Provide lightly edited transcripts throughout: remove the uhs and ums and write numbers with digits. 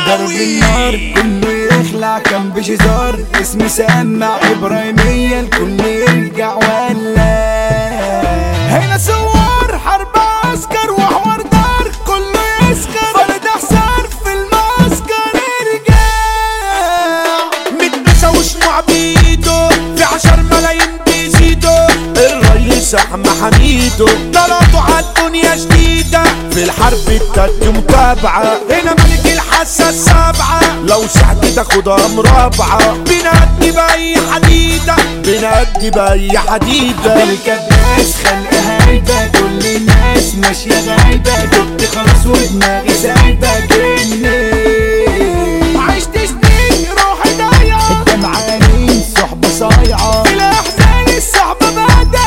ضرب النار كله يخلع كان بشزار اسمي سمع ابراهيمية الكل يرجع ولا هنا صور حرب عسكر وحوار دار كله يسكر فرد حصار في المعسكر ارجع متنسى وشموع بيده في 10 ملايين بيزيدوا الرئيس احمد حميدو طلعتوا عالدنيا جديدة في الحرب التالتة متابعة هنا ملك الحاسة السابعة لو سعت تاخدها مرابعة بنأدي بأي حديدة بنأدي بأي حديدة بالكباس خلقها هيبة كل الناس ماشية غايبة دبت خلاص ودماغي سايبة كني عشت سنين روحي ضايعة الدمعانين صحبة صايعة في الأحزان الصحبة بعدها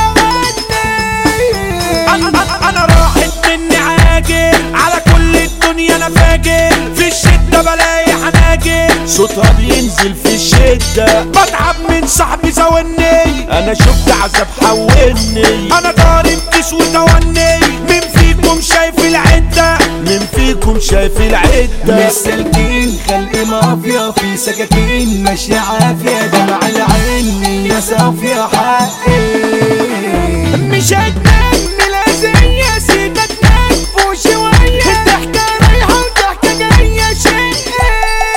أنا راحت مني عاجل على كل الدنيا أنا فاجر في الشدة بلاقي حناجر صوتها بينزل في الشدة بتعب من صاحبي زوني أنا شفت عذاب حولني أنا ضارب كيس وتوني مين فيكم شايف العدة مين فيكم شايف العدة مش سالكين خلق مافيا في سكاكين ماشية عافية دمع العين يا صافية حقي مش هتنام ملازية سيدة تنفو شوية الضحكة رايحة والضحكة جاية شقي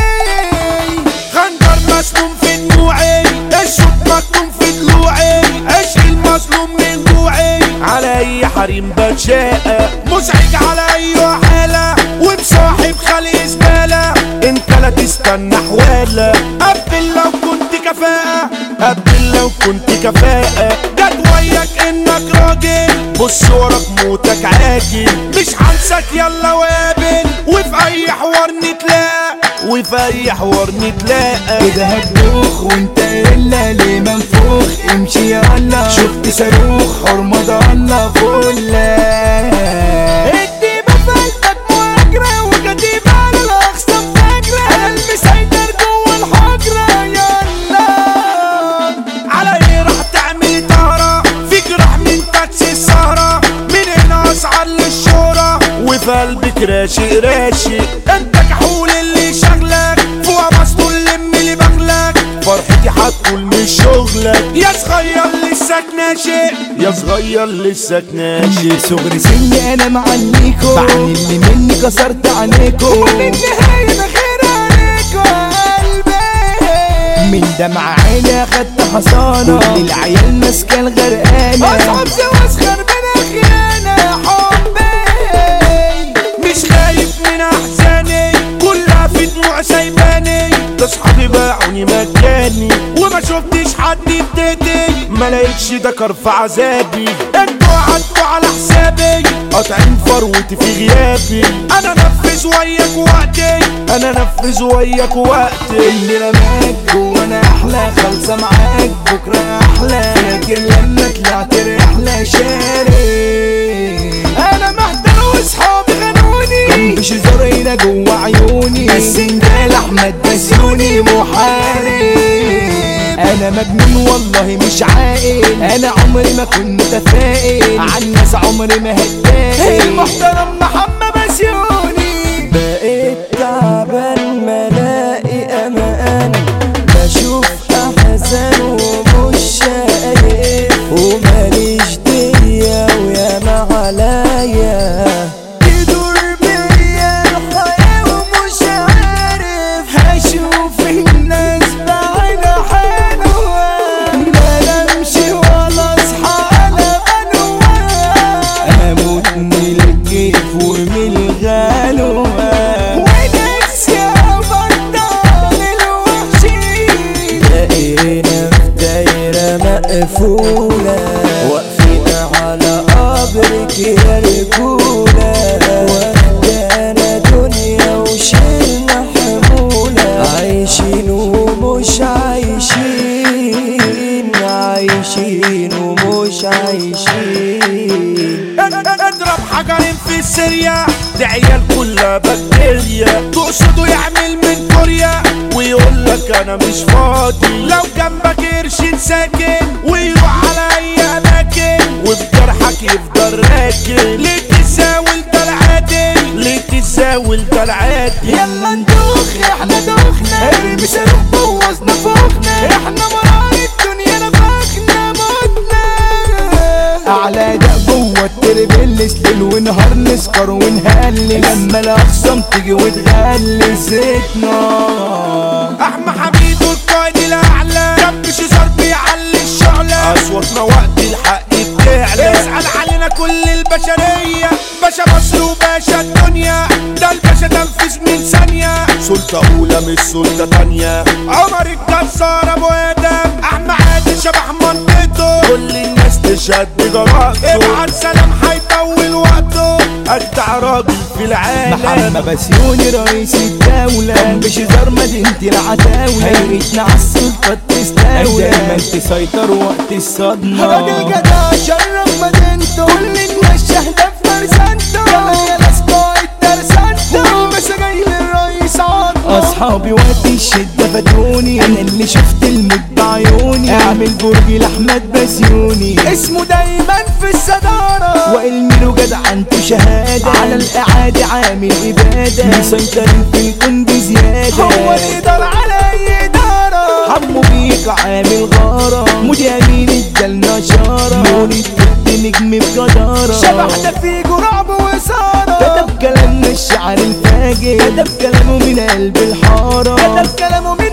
خنجر مسموم في دموعي الشوط مكتوم في ضلوعي عشق المظلوم من جوعي على اي حريم بتشاقى مزعج على اي حالة وبصاحب خلق زبالة انت لا تستنى حوالة قبل لو كنت كفاءة قبل لو كنت كفاءة جت وياك انك راجل بص وراك موتك عاجل مش هنساك يلا وقابل وفي اي حوار نتلاقى وفي اي حوار نتلاقى كده هتدوخ وانت الا ليه منفوخ امشي يلا شفت صاروخ حرمة ضالة فلة الديبة فلتك مهاجرة وكتيبة على الاقسام فاجرة انا المسيطر جوه الحجرة يلا على ايه راح تعمل طهرة في جراح من تاكسي السهرة من هنا اسعار للشهرة وفي قلبك راشق راشق انت كحول اللي شغلك فوق مسطول لم اللي بغلك فرحتي هتقول مش شغلك يا صغير لسك ناشئ يا صغير لسك ناشئ صغري سني انا معليكو بعمل اللي مني كسرت عينيكو النهاية بخير عليكو قلبي من دمع عيني اخدت حصانة كل العيال ماسكة الغرقانة اصعب واسخر من خيانة حبي مش خايف من احزاني كلها في دموع سايباني اصحابي باعوني مجاني وما شفتش حد بديتي ما لقيتش دكر في عذابي انتوا قعدتوا على حسابي قاطعين فروتي في غيابي انا نفذ وياك وقتي انا نفذ وياك وقتي اللي رماك جوانا احلى خالصة معاك بكرة احلى لكن لما طلعت رحلة شاري انا محتار واصحابي خانوني كان بشزار هنا جوا عيوني السنجال احمد بسيوني محارب انا مجنون والله مش عاقل انا عمري ما كنت متفائل عن الناس عمري ما هتضايق المحترم محمد بسيوني بقيت تعبان ملاقي امان بشوف احزان ومش شايف وماليش دية وياما عليا تدور بيا الحياة ومش عارف هشوف الناس بعين حلوة لا امشي ولا اصحى على بنوة اموت من الكيف ومن الغلوة ونفسي ابطل الوحشين لقينا في دايرة مقفولة واقفين على قبرك يا رجولة واخدانا دنيا وشيلنا حمولة عايشين ومش عايشين عايشين ومش عايشين اضرب حجرين في السرية دي عيال كلها بكتيريا تقصده يعمل من كوريا ويقولك انا مش فاضي لو جنبك قرش ساكن ويروح على اي اماكن وفي جرحك يفضل راكن ليه تساول ده العادي ليه تساول ده العادي يلا ندوخ ارمي صاروخ بوظنا فوقنا، احنا مرار الدنيا نفخنا موتنا. اعلى ده جوه التربلس ليل ونهار نسكر ونهلس، لما الاخصام تيجي وتغلس زيتنا. احمى حميد والقائد الاعلى جنب شزار بيعلي الشعلة، اصواتنا وقت الحق بتعلى، اسأل علينا كل البشرية، باشا مصر وباشا الدنيا، ده الباشا تنفذ من ثانية، سلطة اولى مش سلطة تانية، عمر الجزار ابو ادم، احمى عادل شبح منطقته، كل الناس تشهد بجرأته، ابعت سلام هيطول وقته، اجدع راجل في العالم. محمد بسيوني رئيس الدولة، بشزار مدينة العتاولة، هيئتنا عالسلطة تستولى، دايما تسيطر وقت الصدمة. راجل جدع شرف مدينته، كل الناس شاهدة في مرسانته، يا ناس قائد ترسانته، والباشا جاي للرئيس عطله. اصحابي وقت الشدة فاتوني، انا اللي شفت الموت بعيوني، اعمل برج لاحمد بسيوني، اسمه دايما في الصدارة، وإلميرو جدع انتو شهادة، على الإعادة عامل إبادة، مسيطرين في الكون بزيادة، هو الإدارة على أي إدارة، حمو بيك عامل غارة، مودي أمين ادالنا شارة، لون التوت نجم بجدارة، شبح ده فيه رعب وإثارة، كتب كلامنا الشعر الفاجر، كتب كلامه من قلب الحارة، كتب كلامه من